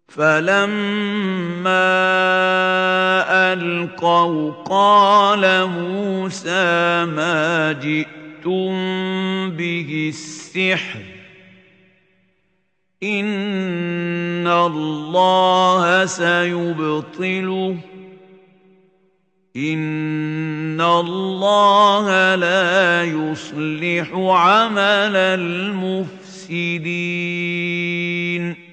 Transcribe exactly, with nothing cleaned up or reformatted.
فَلَمَّا أَلْقَوْا قَالَ مُوسَىٰ مَا جِئْتُم بِهِ السِّحْرُ ۖ إِنَّ اللَّهَ سَيُبْطِلُهُ ۖ إِنَّ اللَّهَ لَا يُصْلِحُ عَمَلَ الْمُفْسِدِينَ